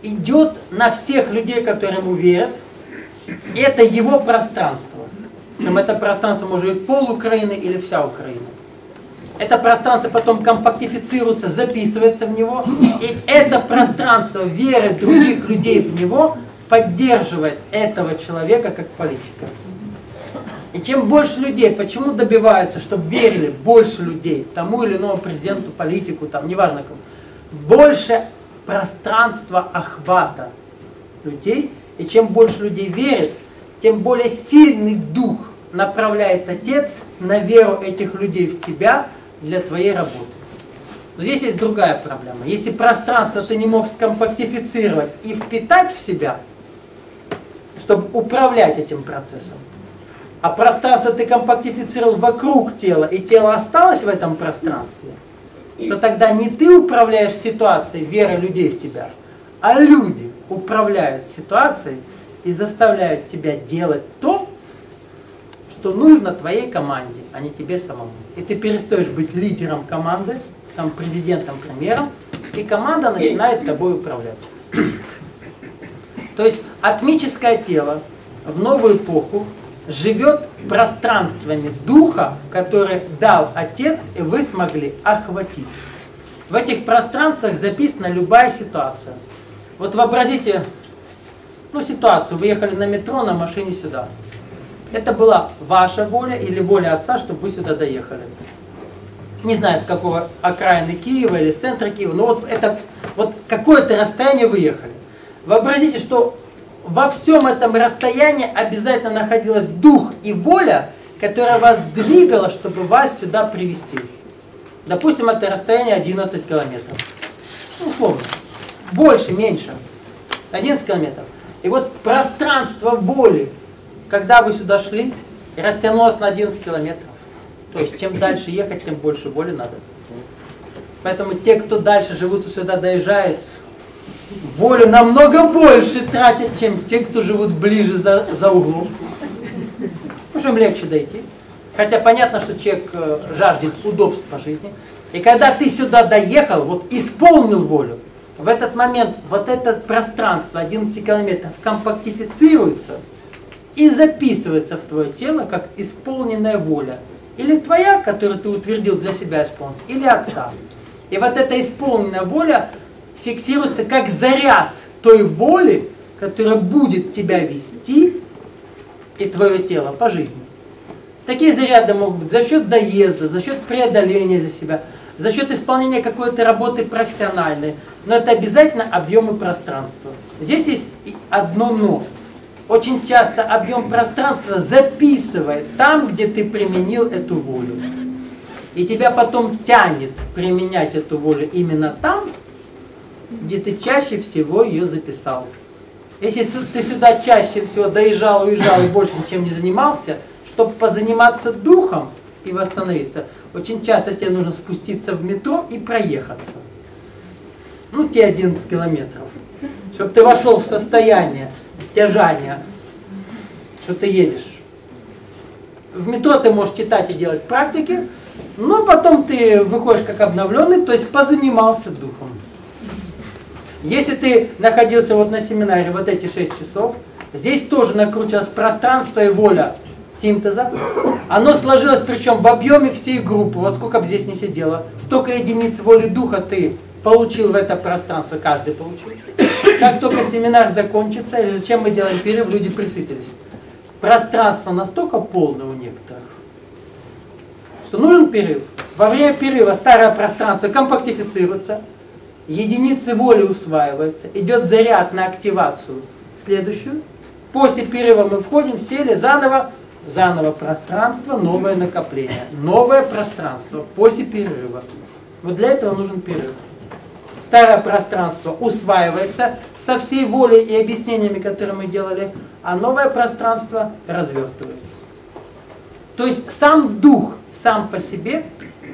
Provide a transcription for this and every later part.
идет на всех людей, которые ему верят. Это его пространство. Причем это пространство может быть пол Украины или вся Украина. Это пространство потом компактифицируется, записывается в него. И это пространство веры других людей в него поддерживает этого человека как политика. И чем больше людей, почему добиваются, чтобы верили больше людей тому или иному президенту, политику, там, неважно кому, больше пространства охвата людей, и чем больше людей верит, тем более сильный дух направляет Отец на веру этих людей в тебя для твоей работы. Но здесь есть другая проблема. Если пространство ты не мог скомпактифицировать и впитать в себя, чтобы управлять этим процессом, а пространство ты компактифицировал вокруг тела, и тело осталось в этом пространстве, то тогда не ты управляешь ситуацией, верой людей в тебя, а люди управляют ситуацией и заставляют тебя делать то, что нужно твоей команде, а не тебе самому. И ты перестаешь быть лидером команды, там, президентом, премьером, и команда начинает тобой управлять. То есть атмическое тело в новую эпоху живет пространствами духа, который дал Отец, и вы смогли охватить. В этих пространствах записана любая ситуация. Вот вообразите, ситуацию, вы ехали на метро, на машине сюда. Это была ваша воля или воля Отца, чтобы вы сюда доехали. Не знаю, с какого окраины Киева или с центра Киева, но вот какое-то расстояние вы ехали. Вообразите, что во всем этом расстоянии обязательно находилась дух и воля, которая вас двигала, чтобы вас сюда привести. Допустим, это расстояние 11 километров. Условно. Больше, меньше. 11 километров. И вот пространство воли, когда вы сюда шли, растянулось на 11 километров. То есть, чем дальше ехать, тем больше воли надо. Поэтому те, кто дальше живут и сюда доезжают, волю намного больше тратят, чем те, кто живут ближе за углом. Потому что им легче дойти. Хотя понятно, что человек жаждет удобств по жизни. И когда ты сюда доехал, вот исполнил волю, в этот момент вот это пространство 11 километров компактифицируется и записывается в твое тело как исполненная воля. Или твоя, которую ты утвердил для себя исполнить, или Отца. И вот эта исполненная воля фиксируется как заряд той воли, которая будет тебя вести и твое тело по жизни. Такие заряды могут быть за счет доезда, за счет преодоления за себя, за счет исполнения какой-то работы профессиональной. Но это обязательно объемы пространства. Здесь есть одно «но». Очень часто объем пространства записывает там, где ты применил эту волю. И тебя потом тянет применять эту волю именно там, где ты чаще всего ее записал. Если ты сюда чаще всего доезжал, уезжал и больше ничем не занимался, чтобы позаниматься духом и восстановиться, очень часто тебе нужно спуститься в метро и проехаться. Те 11 километров. Чтобы ты вошел в состояние стяжания, что ты едешь. В метро ты можешь читать и делать практики, но потом ты выходишь как обновленный, то есть позанимался духом. Если ты находился вот на семинаре вот эти 6 часов, здесь тоже накручивалось пространство и воля синтеза. Оно сложилось причем в объеме всей группы. Вот сколько бы здесь не сидело, столько единиц воли духа ты получил в это пространство, каждый получил. Как только семинар закончится, или зачем мы делаем перерыв, люди присытились. Пространство настолько полное у некоторых, что нужен перерыв. Во время перерыва старое пространство компактифицируется, единицы воли усваиваются, идет заряд на активацию следующую. После перерыва мы входим, сели заново пространство, новое накопление. Новое пространство после перерыва. Вот для этого нужен перерыв. Старое пространство усваивается со всей волей и объяснениями, которые мы делали, а новое пространство разверстывается. То есть сам дух, сам по себе,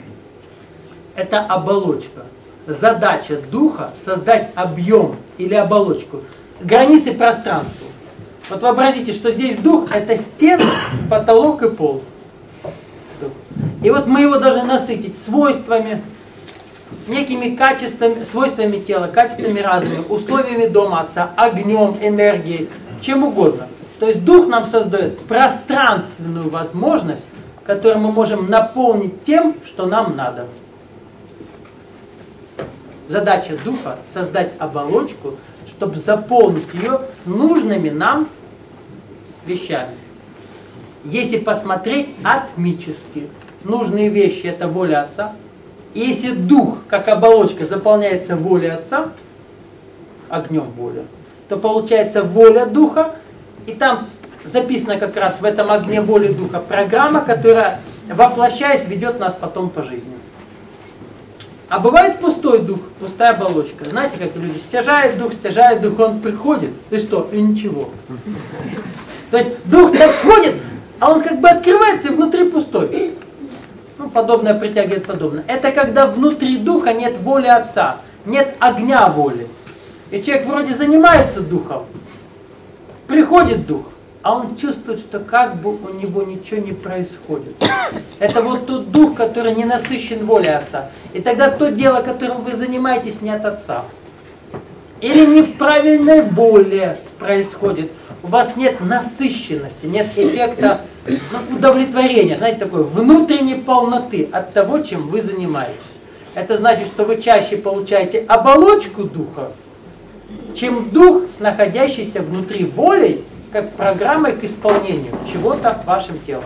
это оболочка. Задача духа создать объем или оболочку, границы пространства. Вот вообразите, что здесь дух это стены, потолок и пол. И вот мы его должны насытить свойствами, некими качествами, свойствами тела, качествами разума, условиями дома Отца, огнем, энергией, чем угодно. То есть Дух нам создает пространственную возможность, которую мы можем наполнить тем, что нам надо. Задача Духа – создать оболочку, чтобы заполнить ее нужными нам вещами. Если посмотреть атмически, нужные вещи – это воля Отца. И если Дух, как оболочка, заполняется волей Отца, огнем воля, то получается воля Духа, и там записана как раз в этом огне воли Духа программа, которая, воплощаясь, ведет нас потом по жизни. А бывает пустой дух, пустая оболочка. Знаете, как люди стяжают дух, он приходит, и что? И ничего. То есть дух так входит, а он как бы открывается и внутри пустой. Ну, подобное притягивает подобное. Это когда внутри духа нет воли Отца, нет огня воли. И человек вроде занимается духом, приходит дух, а он чувствует, что как бы у него ничего не происходит. Это вот тот дух, который не насыщен волей Отца. И тогда то дело, которым вы занимаетесь, не от Отца. Или не в правильной воле происходит. У вас нет насыщенности, нет эффекта удовлетворения, знаете, такой внутренней полноты от того, чем вы занимаетесь. Это значит, что вы чаще получаете оболочку духа, чем дух, находящийся внутри волей, как программой к исполнению чего-то вашим телом.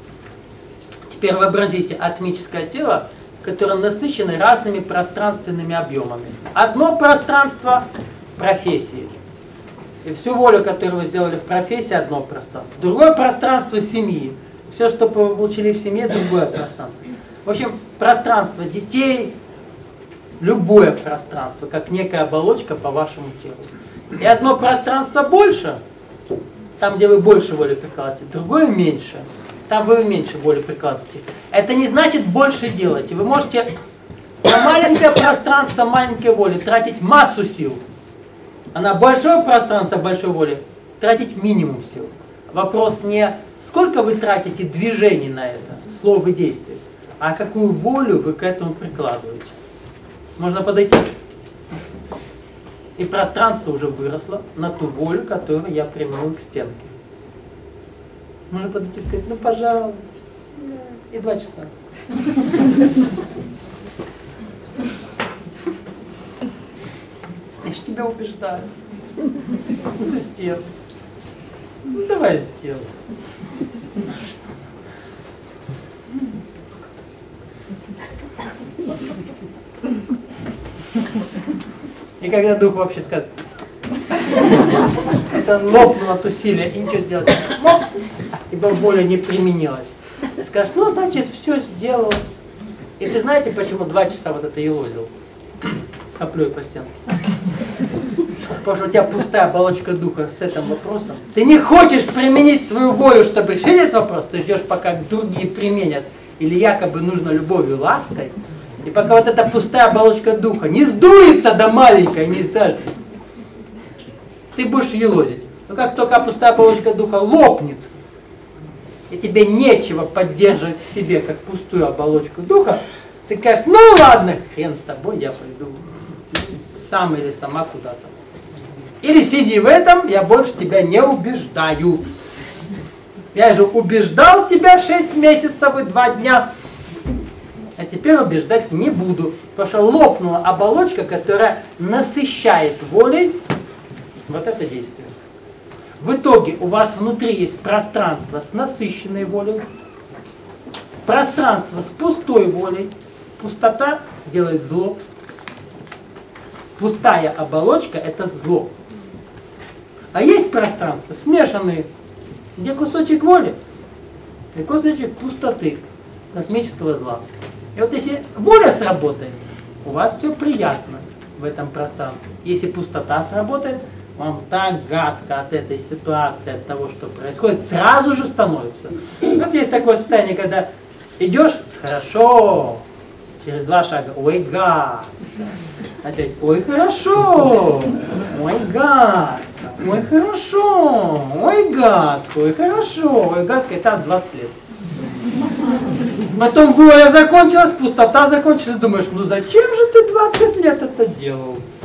Теперь вообразите атмическое тело, которое насыщено разными пространственными объемами. Одно пространство – профессии. И всю волю, которую вы сделали в профессии, одно пространство. Другое пространство – семьи. Все, что вы получили в семье, другое пространство. В общем, пространство детей, любое пространство, как некая оболочка по вашему телу. И одно пространство больше, там, где вы больше воли прикладываете, другое меньше, там вы меньше воли прикладываете. Это не значит больше делаете. Вы можете на маленькое пространство маленькой воли тратить массу сил, а на большое пространство большой воли тратить минимум сил. Вопрос не сколько вы тратите движений на это, слов и действий, а какую волю вы к этому прикладываете. Можно подойти. И пространство уже выросло на ту волю, которую я применил к стенке. Можно подойти и сказать, ну пожалуйста, и 2 часа. Я ж тебя убеждаю. Ну сделай. Ну давай сделай. И когда дух вообще скажет, это лопнуло от усилия, и ничего сделать не смог, ибо воля не применилась. Ты скажешь, ну значит все сделал. И ты знаете, почему 2 часа вот это елозил? Соплей по стенке. Потому что у тебя пустая оболочка духа с этим вопросом. Ты не хочешь применить свою волю, чтобы решить этот вопрос. Ты ждешь, пока другие применят. Или якобы нужно любовью и лаской. И пока вот эта пустая оболочка духа не сдуется до маленькой, не скажешь, ты будешь елозить. Но как только пустая оболочка духа лопнет, и тебе нечего поддерживать в себе, как пустую оболочку духа, ты скажешь, ну ладно, хрен с тобой, я пойду сам или сама куда-то. Или сиди в этом, я больше тебя не убеждаю. Я же убеждал тебя 6 месяцев и 2 дня. А теперь убеждать не буду, потому что лопнула оболочка, которая насыщает волей вот это действие. В итоге у вас внутри есть пространство с насыщенной волей, пространство с пустой волей. Пустота делает зло. Пустая оболочка – это зло. А есть пространства смешанные, где кусочек воли и кусочек пустоты, космического зла. И вот если воля сработает, у вас все приятно в этом пространстве. Если пустота сработает, вам так гадко от этой ситуации, от того, что происходит, сразу же становится. Вот есть такое состояние, когда идешь, хорошо, через 2 шага, ой, гад. Опять, ой, хорошо, ой, гад, ой, хорошо, ой, гадко, ой, хорошо, ой, гадко, и так 20 лет. Потом воля закончилась, пустота закончилась. Думаешь, ну зачем же ты 20 лет это делал?